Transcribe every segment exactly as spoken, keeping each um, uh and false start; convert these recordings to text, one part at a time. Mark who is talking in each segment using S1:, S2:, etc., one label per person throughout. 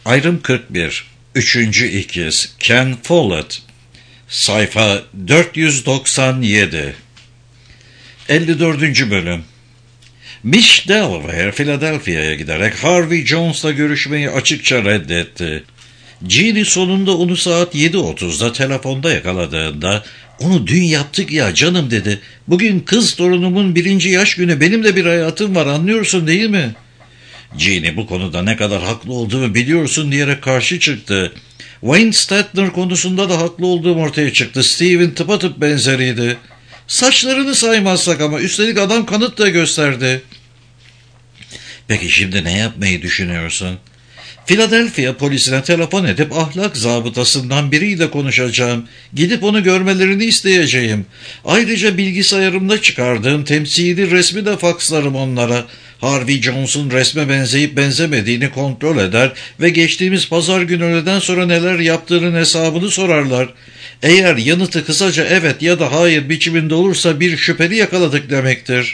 S1: Ayrım kırk bir. Üçüncü ikiz Ken Follett. Sayfa dört yüz doksan yedi. elli dördüncü bölüm. Mitch Delaware, Philadelphia'ya giderek Harvey Jones'la görüşmeyi açıkça reddetti. Jeannie sonunda onu saat yedi otuzda telefonda yakaladığında, "Onu dün yaptık ya canım," dedi. "Bugün kız torunumun birinci yaş günü, benim de bir hayatım var, anlıyorsun değil mi?" Jeannie bu konuda ne kadar haklı olduğumu biliyorsun diyerek karşı çıktı. Wayne Statner konusunda da haklı olduğum ortaya çıktı. Steven tıpatıp benzeriydi. Saçlarını saymazsak ama, üstelik adam kanıt da gösterdi. Peki şimdi ne yapmayı düşünüyorsun? Philadelphia polisine telefon edip ahlak zabıtasından biriyle konuşacağım. Gidip onu görmelerini isteyeceğim. Ayrıca bilgisayarımda çıkardığım temsili resmi de fakslarım onlara. Harvey Jones'un resme benzeyip benzemediğini kontrol eder ve geçtiğimiz pazar günü öğleden sonra neler yaptığının hesabını sorarlar. Eğer yanıtı kısaca evet ya da hayır biçiminde olursa bir şüpheli yakaladık demektir.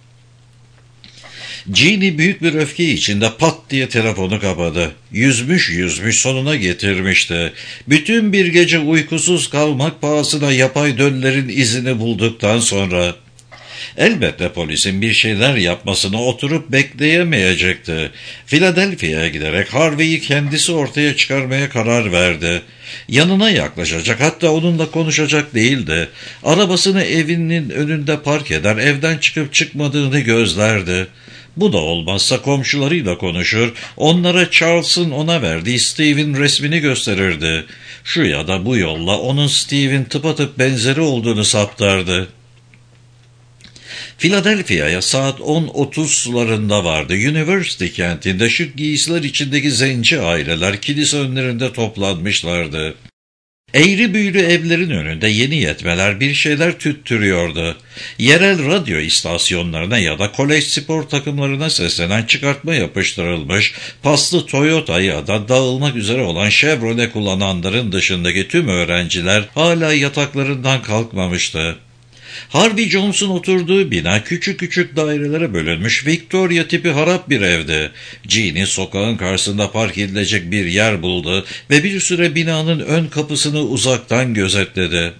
S1: Jeannie büyük bir öfke içinde pat diye telefonu kapadı. Yüzmüş yüzmüş sonuna getirmişti. Bütün bir gece uykusuz kalmak pahasına yapay döllerin izini bulduktan sonra. Elbette polisin bir şeyler yapmasını oturup bekleyemeyecekti. Philadelphia'ya giderek Harvey'i kendisi ortaya çıkarmaya karar verdi. Yanına yaklaşacak, hatta onunla konuşacak değildi. Arabasını evinin önünde park eder, evden çıkıp çıkmadığını gözlerdi. Bu da olmazsa komşularıyla konuşur, onlara Charles'ın ona verdiği Steve'in resmini gösterirdi. Şu ya da bu yolla onun Steve'in tıpatıp benzeri olduğunu saptardı. Philadelphia'ya saat on otuz sularında vardı. University kentinde şık giysiler içindeki zenci aileler kilise önlerinde toplanmışlardı. Eğri büğrü evlerin önünde yeni yetmeler bir şeyler tüttürüyordu. Yerel radyo istasyonlarına ya da kolej spor takımlarına seslenen çıkartma yapıştırılmış, paslı Toyota ya da dağılmak üzere olan Chevrolet kullananların dışındaki tüm öğrenciler hala yataklarından kalkmamıştı. Harvey Jones'un oturduğu bina küçük küçük dairelere bölünmüş Victoria tipi harap bir evdi. Jeannie sokağın karşısında park edilecek bir yer buldu ve bir süre binanın ön kapısını uzaktan gözetledi.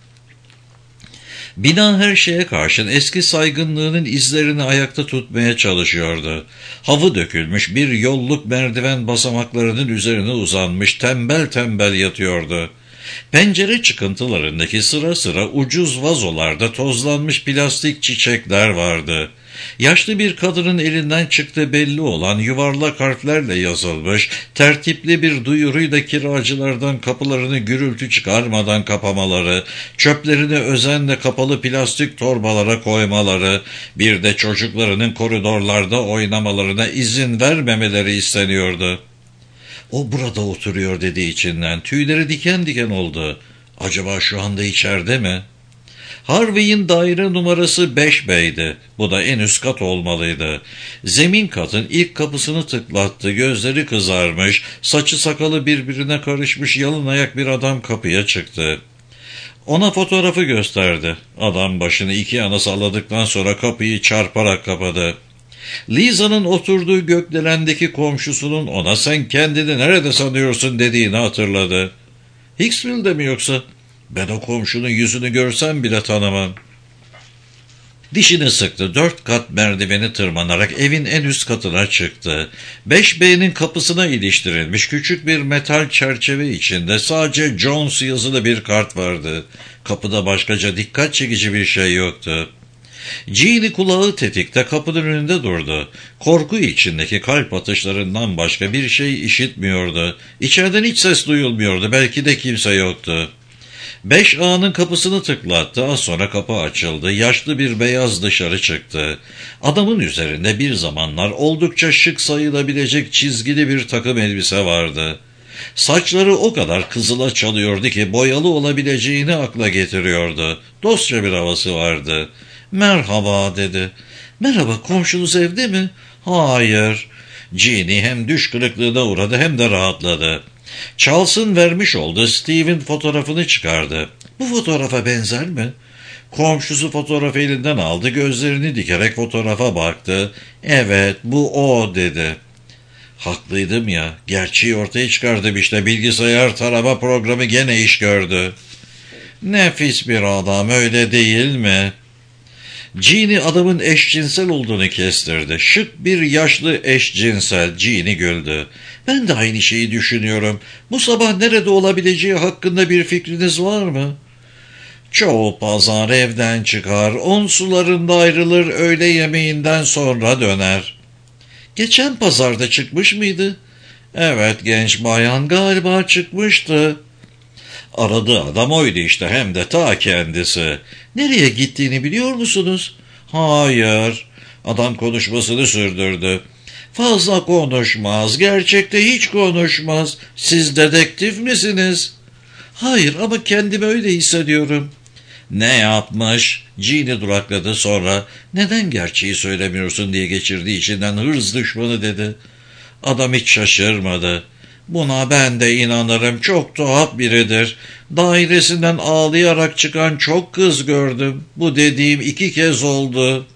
S1: Bina her şeye karşın eski saygınlığının izlerini ayakta tutmaya çalışıyordu. Havı dökülmüş bir yolluk merdiven basamaklarının üzerine uzanmış tembel tembel yatıyordu. Pencere çıkıntılarındaki sıra sıra ucuz vazolarda tozlanmış plastik çiçekler vardı. Yaşlı bir kadının elinden çıktığı belli olan yuvarlak harflerle yazılmış, tertipli bir duyuruyla kiracılardan kapılarını gürültü çıkarmadan kapamaları, çöplerini özenle kapalı plastik torbalara koymaları, bir de çocuklarının koridorlarda oynamalarına izin vermemeleri isteniyordu. "O burada oturuyor," dedi içinden. Tüyleri diken diken oldu. Acaba şu anda içeride mi? Harvey'in daire numarası beş B'ydi. Bu da en üst kat olmalıydı. Zemin katın ilk kapısını tıklattı. Gözleri kızarmış, saçı sakalı birbirine karışmış yalın ayak bir adam kapıya çıktı. Ona fotoğrafı gösterdi. Adam başını iki yana salladıktan sonra kapıyı çarparak kapadı. Lisa'nın oturduğu gökdelendeki komşusunun ona "Sen kendini nerede sanıyorsun?" dediğini hatırladı. "Hicksville'de mi yoksa?" "Ben o komşunun yüzünü görsem bile tanımam." Dişini sıktı. Dört kat merdiveni tırmanarak evin en üst katına çıktı. beş B'nin kapısına iliştirilmiş küçük bir metal çerçeve içinde sadece Jones yazılı bir kart vardı. Kapıda başkaca dikkat çekici bir şey yoktu. Jeannie kulağı tetikte kapının önünde durdu. Korku içindeki kalp atışlarından başka bir şey işitmiyordu. İçeriden hiç ses duyulmuyordu. Belki de kimse yoktu. beş A'nın kapısını tıklattı. Az sonra kapı açıldı. Yaşlı bir beyaz dışarı çıktı. Adamın üzerinde bir zamanlar oldukça şık sayılabilecek çizgili bir takım elbise vardı. Saçları o kadar kızıla çalıyordu ki boyalı olabileceğini akla getiriyordu. Dostça bir havası vardı. "Merhaba," dedi. "Merhaba, komşunuz evde mi?" "Hayır." Jeannie hem düş kırıklığına uğradı hem de rahatladı. Charles'ın vermiş olduğu Steve'in fotoğrafını çıkardı. "Bu fotoğrafa benzer mi?" Komşusu fotoğrafı elinden aldı, gözlerini dikerek fotoğrafa baktı. "Evet, bu o," dedi. Haklıydım ya, gerçeği ortaya çıkardım işte, bilgisayar tarama programı gene iş gördü. Nefis bir adam, öyle değil mi? Jeannie adamın eşcinsel olduğunu kestirdi. Şık bir yaşlı eşcinsel. Jeannie güldü. Ben de aynı şeyi düşünüyorum. Bu sabah nerede olabileceği hakkında bir fikriniz var mı? Çoğu pazar evden çıkar, on sularında ayrılır, öğle yemeğinden sonra döner. Geçen pazarda çıkmış mıydı? Evet, genç bayan galiba çıkmıştı. Aradığı adam oydu işte, hem de ta kendisi. Nereye gittiğini biliyor musunuz? Hayır. Adam konuşmasını sürdürdü. Fazla konuşmaz, gerçekte hiç konuşmaz. Siz dedektif misiniz? Hayır, ama kendimi öyle hissediyorum. Ne yapmış? Jeannie durakladı, sonra neden gerçeği söylemiyorsun diye geçirdiği içinden hırs düşmanı dedi. Adam hiç şaşırmadı. Buna ben de inanırım, çok tuhaf biridir. Dairesinden ağlayarak çıkan çok kız gördüm. Bu dediğim iki kez oldu.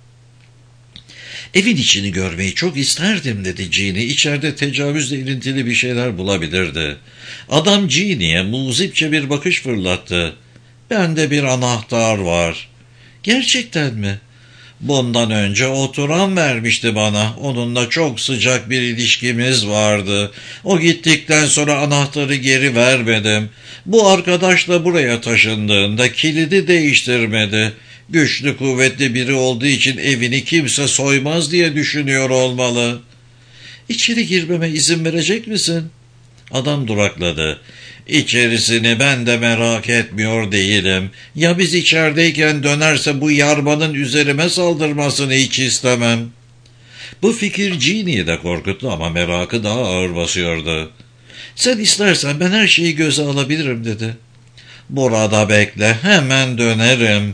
S1: Evin içini görmeyi çok isterdim dedi Jeannie. İçeride tecavüzle ilintili bir şeyler bulabilirdi. Adam Jeannie'ye muzipçe bir bakış fırlattı. Bende bir anahtar var. Gerçekten mi? Bundan önce oturan vermişti bana. Onunla çok sıcak bir ilişkimiz vardı. O gittikten sonra anahtarı geri vermedim. Bu arkadaş da buraya taşındığında kilidi değiştirmedi. Güçlü kuvvetli biri olduğu için evini kimse soymaz diye düşünüyor olmalı. İçeri girmeme izin verecek misin? Adam durakladı. İçerisini ben de merak etmiyor değilim. Ya biz içerideyken dönerse bu yarbanın üzerime saldırmasını hiç istemem. Bu fikir Jeannie'yi de korkuttu ama merakı daha ağır basıyordu. Sen istersen ben her şeyi göze alabilirim dedi. Burada bekle, hemen dönerim.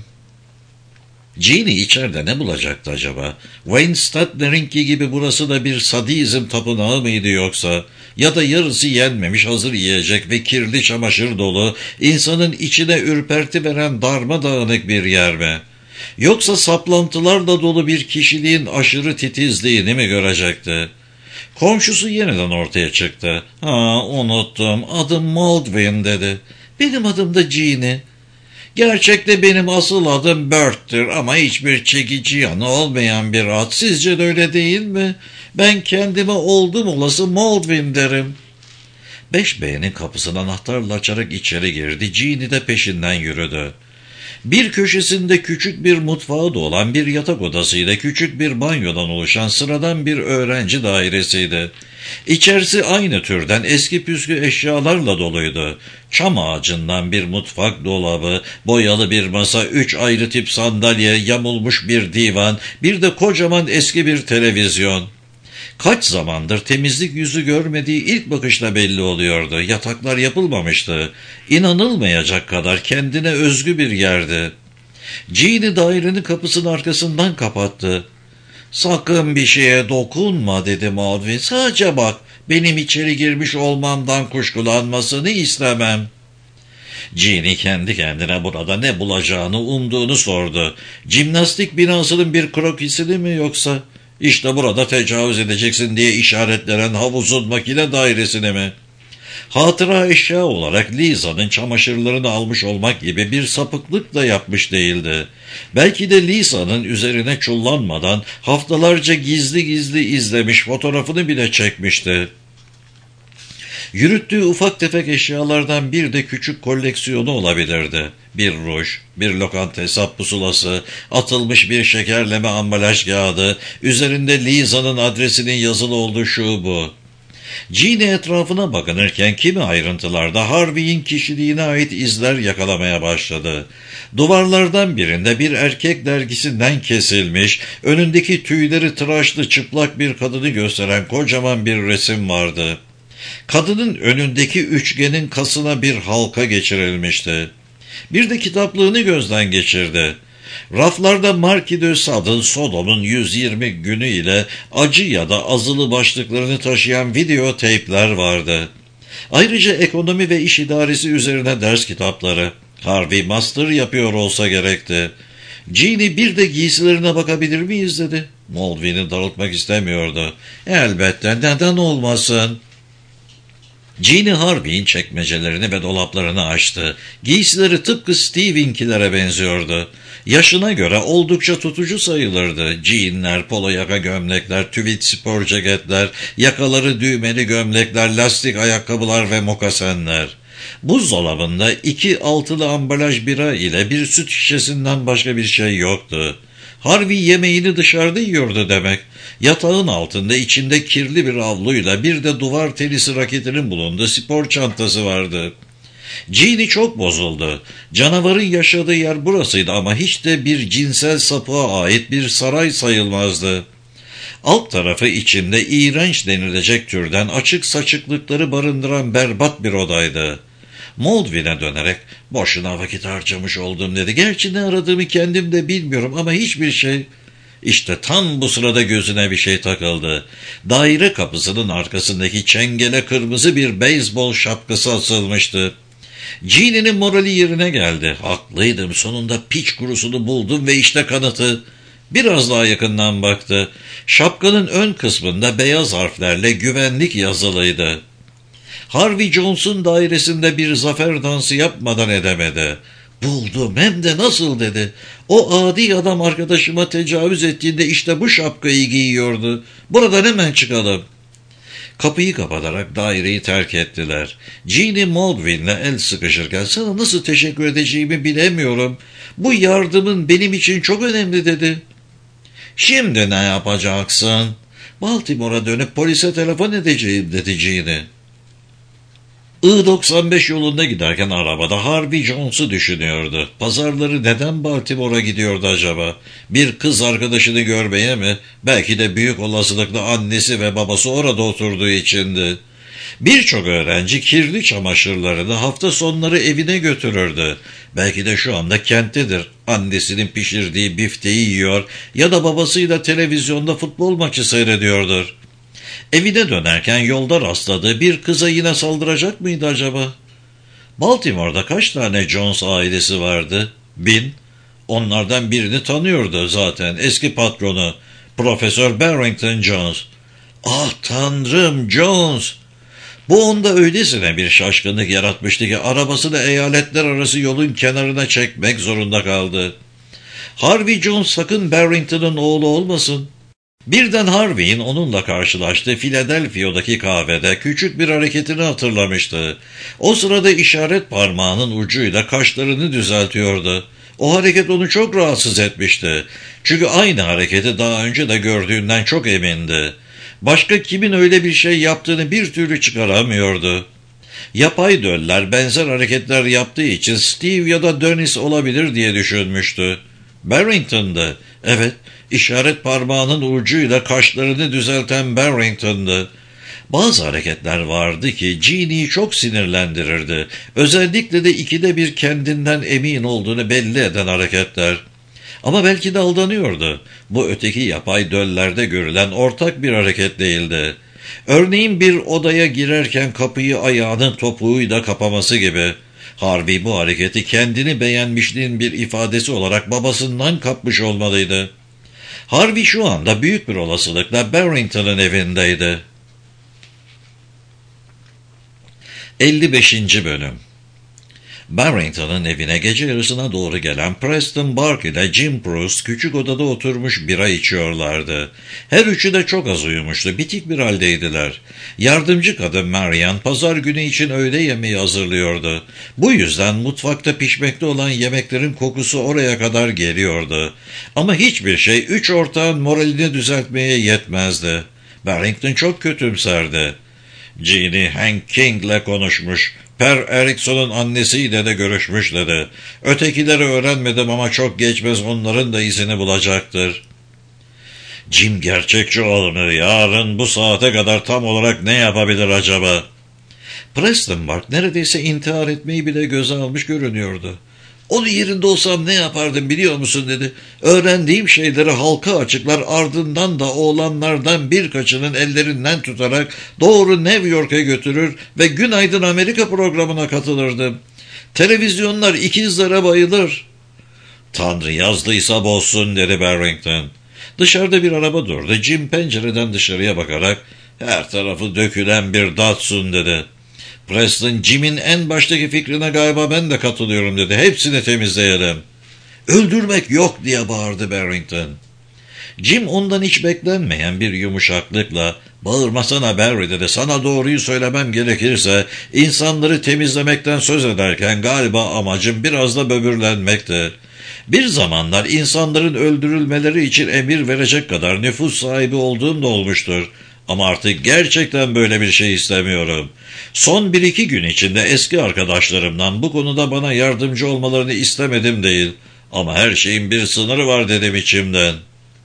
S1: Jeannie içeride ne bulacaktı acaba? Wayne Stadler'inki gibi burası da bir sadizm tapınağı mıydı yoksa? Ya da yarısı yenmemiş hazır yiyecek ve kirli çamaşır dolu, insanın içine ürperti veren darmadağınık bir yer mi? Yoksa saplantılarla dolu bir kişiliğin aşırı titizliğini mi görecekti? Komşusu yeniden ortaya çıktı. Ha, unuttum, adım Maldwin dedi. Benim adım da Jeannie. Gerçekte benim asıl adım Bert'tir ama hiçbir çekici yanı olmayan bir ad. Sizce de öyle değil mi? Ben kendime oldum olası Maldwin derim. Beş B'nin kapısını anahtarla açarak içeri girdi. Jeannie de peşinden yürüdü. Bir köşesinde küçük bir mutfağı da olan bir yatak odasıyla küçük bir banyodan oluşan sıradan bir öğrenci dairesiydi. İçerisi aynı türden eski püskü eşyalarla doluydu. Çam ağacından bir mutfak dolabı, boyalı bir masa, üç ayrı tip sandalye, yamulmuş bir divan, bir de kocaman eski bir televizyon. Kaç zamandır temizlik yüzü görmediği ilk bakışla belli oluyordu. Yataklar yapılmamıştı. İnanılmayacak kadar kendine özgü bir yerdi. Jeannie dairenin kapısının arkasından kapattı. Sakın bir şeye dokunma dedi Maldwin. Sadece bak, benim içeri girmiş olmamdan kuşkulanmasını istemem. Jeannie kendi kendine burada ne bulacağını umduğunu sordu. Jimnastik binasının bir krokisini mi yoksa? İşte burada tecavüz edeceksin diye işaretlenen havuzun makine dairesine mi? Hatıra eşya olarak Lisa'nın çamaşırlarını almış olmak gibi bir sapıklık da yapmış değildi. Belki de Lisa'nın üzerine çullanmadan haftalarca gizli gizli izlemiş, fotoğrafını bile çekmişti. Yürüttüğü ufak tefek eşyalardan bir de küçük koleksiyonu olabilirdi. Bir ruj, bir lokanta hesap pusulası, atılmış bir şekerleme ambalaj kağıdı, üzerinde Lisa'nın adresinin yazılı olduğu şu bu. Jeannie etrafına bakınırken kimi ayrıntılarda Harvey'in kişiliğine ait izler yakalamaya başladı. Duvarlardan birinde bir erkek dergisinden kesilmiş, önündeki tüyleri tıraşlı çıplak bir kadını gösteren kocaman bir resim vardı. Kadının önündeki üçgenin kasına bir halka geçirilmişti. Bir de kitaplığını gözden geçirdi. Raflarda Marquis de Sade'ın Sodom'un yüz yirmi günü ile acı ya da azılı başlıklarını taşıyan video teypler vardı. Ayrıca ekonomi ve iş idaresi üzerine ders kitapları. Harvey master yapıyor olsa gerekti. Jeannie bir de giysilerine bakabilir miyiz dedi. Maldwin'i darıltmak istemiyordu. Elbette, neden olmasın? Jeannie Harvey'in çekmecelerini ve dolaplarını açtı. Giysileri tıpkı Steve'inkilere benziyordu. Yaşına göre oldukça tutucu sayılırdı. Jeanler, polo yaka gömlekler, tüvit spor ceketler, yakaları düğmeli gömlekler, lastik ayakkabılar ve mokasenler. Buzdolabında iki altılı ambalaj bira ile bir süt şişesinden başka bir şey yoktu. Harvey yemeğini dışarıda yiyordu demek. Yatağın altında içinde kirli bir havluyla bir de duvar tenisi raketinin bulunduğu spor çantası vardı. Jeannie çok bozuldu. Canavarın yaşadığı yer burasıydı ama hiç de bir cinsel sapığa ait bir saray sayılmazdı. Alt tarafı içinde iğrenç denilecek türden açık saçıklıkları barındıran berbat bir odaydı. Maldwin'e dönerek boşuna vakit harcamış oldum dedi. Gerçi ne aradığımı kendim de bilmiyorum ama hiçbir şey. İşte tam bu sırada gözüne bir şey takıldı. Daire kapısının arkasındaki çengele kırmızı bir beyzbol şapkası asılmıştı. Jeannie'nin morali yerine geldi. Haklıydım, sonunda piç kurusunu buldum ve işte kanıtı. Biraz daha yakından baktı. Şapkanın ön kısmında beyaz harflerle güvenlik yazılıydı. Harvey Jones'un dairesinde bir zafer dansı yapmadan edemedi. Buldum, hem de nasıl dedi. O adi adam arkadaşıma tecavüz ettiğinde işte bu şapkayı giyiyordu. Buradan hemen çıkalım. Kapıyı kapatarak daireyi terk ettiler. Jeannie Maldwin'le el sıkışırken sana nasıl teşekkür edeceğimi bilemiyorum. Bu yardımın benim için çok önemli dedi. Şimdi ne yapacaksın? Baltimore'a dönüp polise telefon edeceğim dedi Jeannie. I doksan beş yolunda giderken arabada Harvey Jones'u düşünüyordu. Pazarları neden Baltimore'a gidiyordu acaba? Bir kız arkadaşını görmeye mi? Belki de büyük olasılıkla annesi ve babası orada oturduğu içindi. Birçok öğrenci kirli çamaşırlarını hafta sonları evine götürürdü. Belki de şu anda kenttedir. Annesinin pişirdiği bifteyi yiyor ya da babasıyla televizyonda futbol maçı seyrediyordur. Evine dönerken yolda rastladığı bir kıza yine saldıracak mıydı acaba? Baltimore'da kaç tane Jones ailesi vardı? Bin. Onlardan birini tanıyordu zaten, eski patronu, Profesör Barrington Jones. Ah tanrım, Jones! Bu onda öylesine bir şaşkınlık yaratmıştı ki arabasını eyaletler arası yolun kenarına çekmek zorunda kaldı. Harvey Jones sakın Barrington'ın oğlu olmasın. Birden Harvey'in onunla karşılaştığı Philadelphia'daki kahvede küçük bir hareketini hatırlamıştı. O sırada işaret parmağının ucuyla kaşlarını düzeltiyordu. O hareket onu çok rahatsız etmişti. Çünkü aynı hareketi daha önce de gördüğünden çok emindi. Başka kimin öyle bir şey yaptığını bir türlü çıkaramıyordu. Yapay döller benzer hareketler yaptığı için Steve ya da Dennis olabilir diye düşünmüştü. Barrington'dı. Evet, işaret parmağının ucuyla kaşlarını düzelten Barrington'dı. Bazı hareketler vardı ki Jeannie'yi çok sinirlendirirdi. Özellikle de ikide bir kendinden emin olduğunu belli eden hareketler. Ama belki de aldanıyordu. Bu öteki yapay döllerde görülen ortak bir hareket değildi. Örneğin bir odaya girerken kapıyı ayağının topuğuyla kapaması gibi. Harvey bu hareketi kendini beğenmişliğin bir ifadesi olarak babasından kapmış olmalıydı. Harvey şu anda büyük bir olasılıkla Barrington'ın evindeydi. elli beşinci Bölüm. Barrington'ın evine gece yarısına doğru gelen Preston Bark ile Jim Proust küçük odada oturmuş bira içiyorlardı. Her üçü de çok az uyumuştu, bitik bir haldeydiler. Yardımcı kadın Marian pazar günü için öğle yemeği hazırlıyordu. Bu yüzden mutfakta pişmekte olan yemeklerin kokusu oraya kadar geliyordu. Ama hiçbir şey üç ortağın moralini düzeltmeye yetmezdi. Barrington çok kötümserdi. Jeannie Hank King'le konuşmuş. Per Erickson'un annesiyle de görüşmüş dedi. Ötekileri öğrenmedim ama çok geçmez onların da izini bulacaktır. Jim gerçekçi olmuyor. Yarın bu saate kadar tam olarak ne yapabilir acaba? Preston Bark neredeyse intihar etmeyi bile göze almış görünüyordu. Onun yerinde olsam ne yapardım biliyor musun dedi. Öğrendiğim şeyleri halka açıklar, ardından da oğlanlardan birkaçının ellerinden tutarak doğru New York'a götürür ve Günaydın Amerika programına katılırdım. Televizyonlar ikizlere bayılır. Tanrı yazdıysa bozsun dedi Barrington. Dışarıda bir araba durdu. Jim pencereden dışarıya bakarak her tarafı dökülen bir Datsun dedi. Preston, Jim'in en baştaki fikrine galiba ben de katılıyorum dedi. Hepsini temizleyelim. Öldürmek yok diye bağırdı Barrington. Jim ondan hiç beklenmeyen bir yumuşaklıkla bağırmasana Barry dedi. Sana doğruyu söylemem gerekirse insanları temizlemekten söz ederken galiba amacım biraz da böbürlenmekti. Bir zamanlar insanların öldürülmeleri için emir verecek kadar nüfus sahibi olduğum da olmuştur. Ama artık gerçekten böyle bir şey istemiyorum. Son bir iki gün içinde eski arkadaşlarımdan bu konuda bana yardımcı olmalarını istemedim değil. Ama her şeyin bir sınırı var dedim içimden.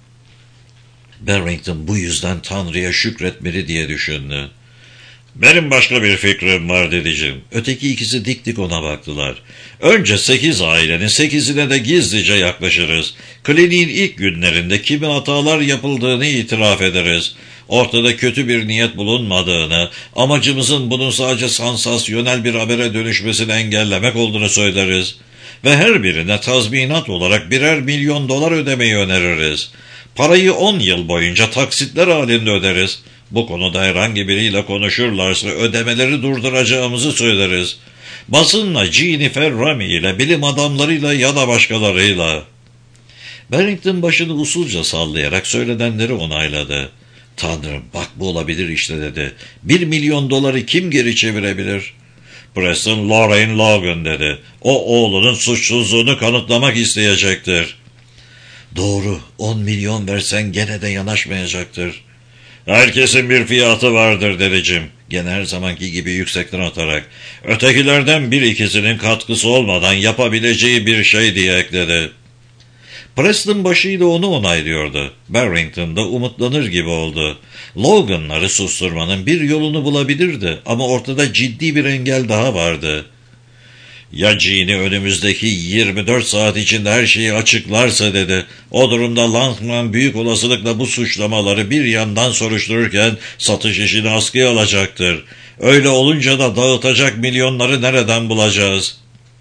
S1: Barrington bu yüzden Tanrı'ya şükretmeli diye düşündü. Benim başka bir fikrim var dedi Jim. Öteki ikisi dik dik ona baktılar. Önce sekiz ailenin sekizine de gizlice yaklaşırız. Kliniğin ilk günlerinde kimi hatalar yapıldığını itiraf ederiz. Ortada kötü bir niyet bulunmadığını, amacımızın bunun sadece sansasyonel bir habere dönüşmesini engellemek olduğunu söyleriz. Ve her birine tazminat olarak birer milyon dolar ödemeyi öneririz. Parayı on yıl boyunca taksitler halinde öderiz. Bu konuda herhangi biriyle konuşurlarsa ödemeleri durduracağımızı söyleriz. Basınla, Jennifer Rami ile, bilim adamlarıyla ya da başkalarıyla. Barrington başını usulca sallayarak söylenenleri onayladı. Tanrım bak bu olabilir işte dedi. Bir milyon doları kim geri çevirebilir? Preston Lorraine Logan dedi. O oğlunun suçsuzluğunu kanıtlamak isteyecektir. Doğru, on milyon versen gene de yanaşmayacaktır. Herkesin bir fiyatı vardır dedi Jim. Gene her zamanki gibi yüksekten atarak. Ötekilerden bir ikisinin katkısı olmadan yapabileceği bir şey diye ekledi. Preston başıyla onu onaylıyordu. Barrington da umutlanır gibi oldu. Logan'ları susturmanın bir yolunu bulabilirdi ama ortada ciddi bir engel daha vardı. Ya Jean'i önümüzdeki yirmi dört saat içinde her şeyi açıklarsa dedi. O durumda Langman büyük olasılıkla bu suçlamaları bir yandan soruştururken satış işini askıya alacaktır. Öyle olunca da dağıtacak milyonları nereden bulacağız?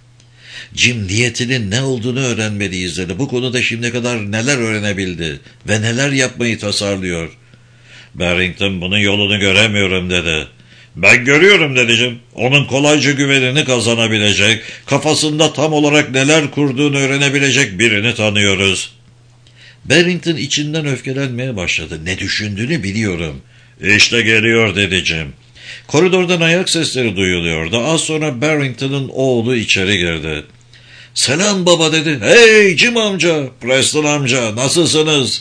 S1: Jim niyetinin ne olduğunu öğrenmeliyiz dedi. Bu konuda şimdiye kadar neler öğrenebildi ve neler yapmayı tasarlıyor. Barrington bunun yolunu göremiyorum dedi. Ben görüyorum dedi Jim. Onun kolayca güvenini kazanabilecek, kafasında tam olarak neler kurduğunu öğrenebilecek birini tanıyoruz. Barrington içinden öfkelenmeye başladı. Ne düşündüğünü biliyorum. İşte geliyor dedi Jim. Koridordan ayak sesleri duyuluyordu. Az sonra Barrington'ın oğlu içeri girdi. Selam baba dedi. Hey Jim amca, Preston amca nasılsınız?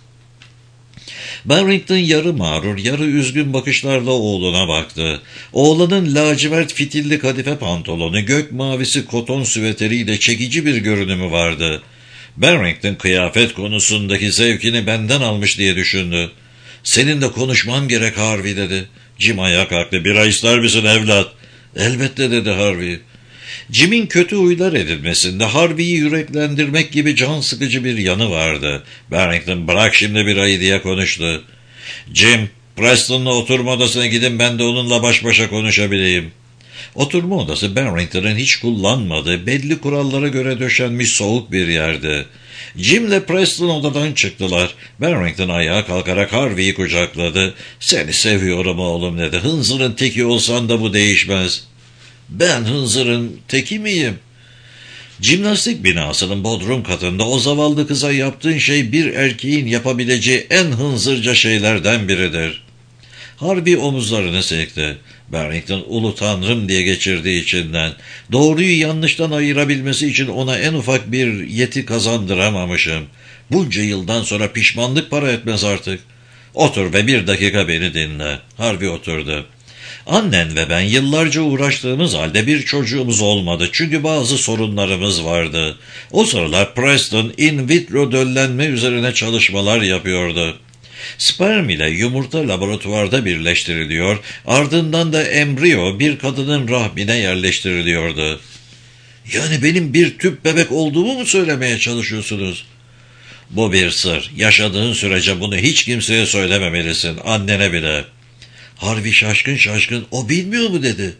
S1: Barrington yarı mağrur, yarı üzgün bakışlarla oğluna baktı. Oğlanın lacivert fitilli kadife pantolonu, gök mavisi koton süveteriyle çekici bir görünümü vardı. Barrington kıyafet konusundaki zevkini benden almış diye düşündü. Seninle konuşmam gerek Harvey dedi. Jim ayağa kalktı. Bira ister misin evlat? Elbette dedi Harvey. Jim'in kötü huylar edilmesinde Harvey'i yüreklendirmek gibi can sıkıcı bir yanı vardı. Barrington bırak şimdi birayı diye konuştu. Jim, Preston'la oturma odasına gidin ben de onunla baş başa konuşabileyim. Oturma odası Barrington'ın hiç kullanmadığı belli kurallara göre döşenmiş soğuk bir yerdi. Jim'le Preston odadan çıktılar. Barrington ayağa kalkarak Harvey'i kucakladı. Seni seviyorum oğlum dedi. Hınzırın teki olsan da bu değişmez. Ben hınzırın teki miyim? Jimnastik binasının bodrum katında o zavallı kıza yaptığın şey bir erkeğin yapabileceği en hınzırca şeylerden biridir. Harvey omuzlarını silkti. Barrington ulu tanrım diye geçirdiği içinden. Doğruyu yanlıştan ayırabilmesi için ona en ufak bir yeti kazandıramamışım. Bunca yıldan sonra pişmanlık para etmez artık. Otur ve bir dakika beni dinle. Harvey oturdu. Annen ve ben yıllarca uğraştığımız halde bir çocuğumuz olmadı. Çünkü bazı sorunlarımız vardı. O sıralar Preston in vitro döllenme üzerine çalışmalar yapıyordu. Sperm ile yumurta laboratuvarda birleştiriliyor, ardından da embriyo bir kadının rahmine yerleştiriliyordu. Yani benim bir tüp bebek olduğumu mu söylemeye çalışıyorsunuz? Bu bir sır. Yaşadığın sürece bunu hiç kimseye söylememelisin, annene bile. Harvey şaşkın şaşkın, o bilmiyor mu dedi.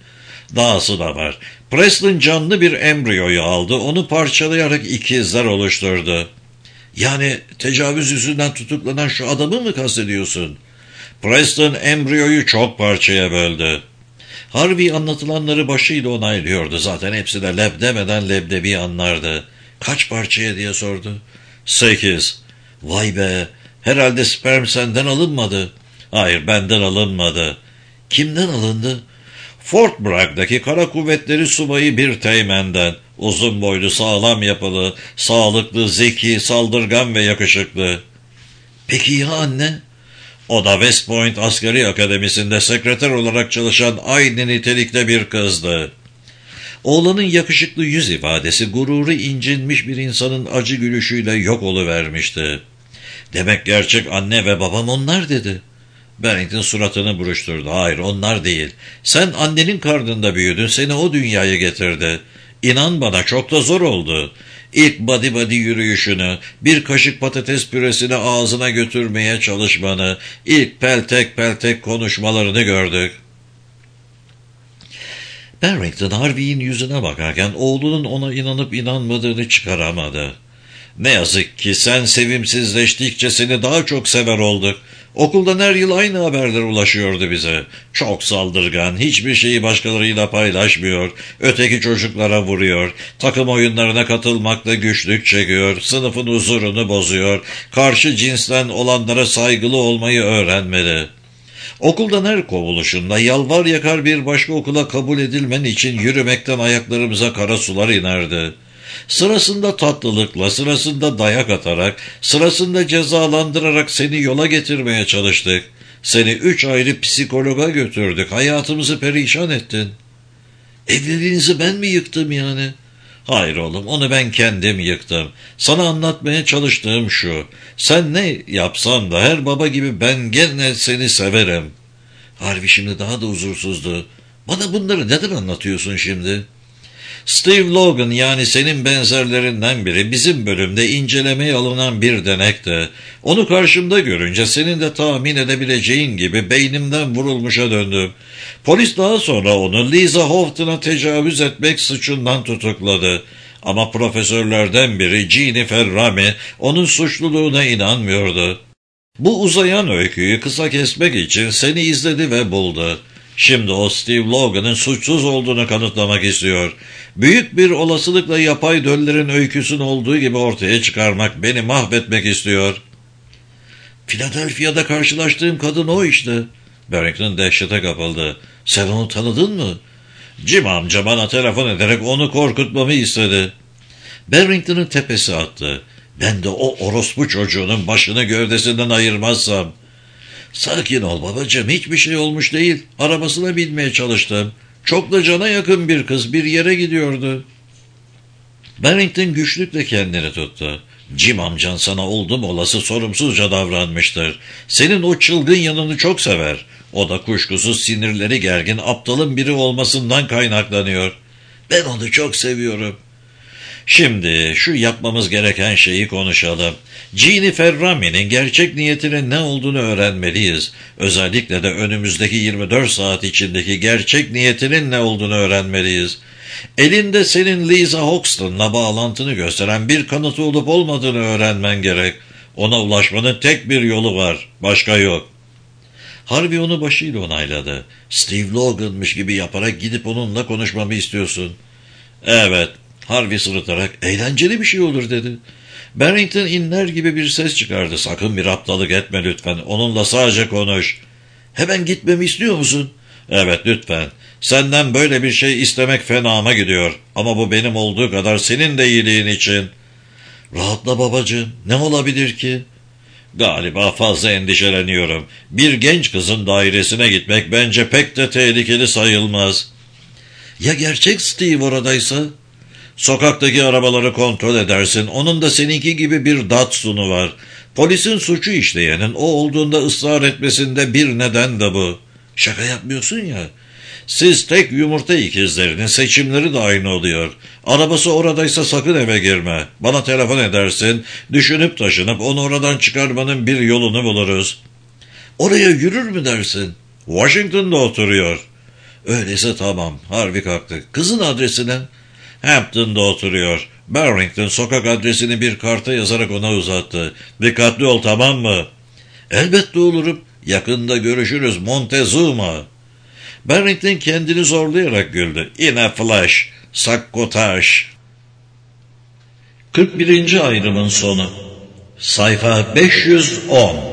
S1: Dahası da var. Preston canlı bir embriyoyu aldı, onu parçalayarak ikizler oluşturdu. Yani tecavüz yüzünden tutuklanan şu adamı mı kastediyorsun? Preston embriyoyu çok parçaya böldü. Harvey anlatılanları başıyla onaylıyordu. Zaten hepsi de leb demeden leblebi anlardı. Kaç parçaya diye sordu. Sekiz. Vay be, herhalde sperm senden alınmadı. Hayır, benden alınmadı. Kimden alındı? Fort Bragg'daki kara kuvvetleri subayı bir teğmenden. Uzun boylu, sağlam yapılı, sağlıklı, zeki, saldırgan ve yakışıklı. Peki ya anne? O da West Point Askeri Akademisi'nde sekreter olarak çalışan aynı nitelikte bir kızdı. Oğlanın yakışıklı yüz ifadesi gururu incinmiş bir insanın acı gülüşüyle yok oluvermişti. Demek gerçek anne ve babam onlar dedi. Barrington suratını buruşturdu. Hayır, onlar değil. Sen annenin karnında büyüdün, seni o dünyaya getirdi. İnan bana, çok da zor oldu. İlk body body yürüyüşünü, bir kaşık patates püresini ağzına götürmeye çalışmanı, ilk peltek peltek konuşmalarını gördük. Barrington Harvey'in yüzüne bakarken oğlunun ona inanıp inanmadığını çıkaramadı. Ne yazık ki sen sevimsizleştikçe seni daha çok sever olduk. Okuldan her yıl aynı haberler ulaşıyordu bize. Çok saldırgan, hiçbir şeyi başkalarıyla paylaşmıyor, öteki çocuklara vuruyor, takım oyunlarına katılmakta güçlük çekiyor, sınıfın huzurunu bozuyor, karşı cinsten olanlara saygılı olmayı öğrenmedi. Okuldan her kovuluşunda yalvar yakar bir başka okula kabul edilmen için yürümekten ayaklarımıza kara sular inerdi. Sırasında tatlılıkla, sırasında dayak atarak, sırasında cezalandırarak seni yola getirmeye çalıştık. Seni üç ayrı psikologa götürdük, hayatımızı perişan ettin. Evliliğinizi ben mi yıktım yani? Hayır oğlum, onu ben kendim yıktım. Sana anlatmaya çalıştığım şu: sen ne yapsan da her baba gibi ben gene seni severim. Harvey şimdi daha da huzursuzdu. Bana bunları neden anlatıyorsun şimdi? Steve Logan, yani senin benzerlerinden biri, bizim bölümde incelemeye alınan bir denekti. Onu karşımda görünce senin de tahmin edebileceğin gibi beynimden vurulmuşa döndüm. Polis daha sonra onu Lisa Houghton'a tecavüz etmek suçundan tutukladı. Ama profesörlerden biri, Jeannie Ferrami, onun suçluluğuna inanmıyordu. Bu uzayan öyküyü kısa kesmek için seni izledi ve buldu. Şimdi o Steve Logan'ın suçsuz olduğunu kanıtlamak istiyor. Büyük bir olasılıkla yapay döllerin öyküsün olduğu gibi ortaya çıkarmak, beni mahvetmek istiyor. Philadelphia'da karşılaştığım kadın o işte. Barrington dehşete kapıldı. Sen onu tanıdın mı? Jim amca bana telefon ederek onu korkutmamı istedi. Barrington'ın tepesi attı. Ben de o orospu çocuğunun başını gövdesinden ayırmazsam. Sakin ol babacığım, hiçbir şey olmuş değil. Arabasına binmeye çalıştım. Çok da cana yakın bir kız, bir yere gidiyordu. Barrington güçlükle kendini tuttu. Jim amcan sana oldum olası sorumsuzca davranmıştır. Senin o çılgın yanını çok sever. O da kuşkusuz sinirleri gergin, aptalın biri olmasından kaynaklanıyor. Ben onu çok seviyorum. Şimdi şu yapmamız gereken şeyi konuşalım. Jeannie Ferrami'nin gerçek niyetinin ne olduğunu öğrenmeliyiz. Özellikle de önümüzdeki yirmi dört saat içindeki gerçek niyetinin ne olduğunu öğrenmeliyiz. Elinde senin Lisa Hoxton'la bağlantını gösteren bir kanıtı olup olmadığını öğrenmen gerek. Ona ulaşmanın tek bir yolu var, başka yok. Harvey onu başıyla onayladı. Steve Logan'mış gibi yaparak gidip onunla konuşmamı istiyorsun. Evet. Harvey sırıtarak eğlenceli bir şey olur dedi. Barrington inler gibi bir ses çıkardı. Sakın bir aptallık etme lütfen. Onunla sadece konuş. Hemen gitmemi istiyor musun? Evet lütfen. Senden böyle bir şey istemek fenama gidiyor. Ama bu benim olduğu kadar senin de iyiliğin için. Rahatla babacığım. Ne olabilir ki? Galiba fazla endişeleniyorum. Bir genç kızın dairesine gitmek bence pek de tehlikeli sayılmaz. Ya gerçek Steve oradaysa? Sokaktaki arabaları kontrol edersin. Onun da seninki gibi bir Datsun'u var. Polisin suçu işleyenin o olduğunda ısrar etmesinde bir neden de bu. Şaka yapmıyorsun ya. Siz tek yumurta ikizlerinin seçimleri de aynı oluyor. Arabası oradaysa sakın eve girme. Bana telefon edersin. Düşünüp taşınıp onu oradan çıkarmanın bir yolunu buluruz. Oraya yürür mü dersin? Washington'da oturuyor. Öyleyse tamam. Harvey kalktı. Kızın adresine? Hampton'da oturuyor. Barrington sokak adresini bir karta yazarak ona uzattı. Dikkatli ol, tamam mı? Elbette olurum. Yakında görüşürüz Montezuma. Barrington kendini zorlayarak güldü. Yine flash, sakkotaj. kırk birinci ayrımın sonu. Sayfa beş yüz on.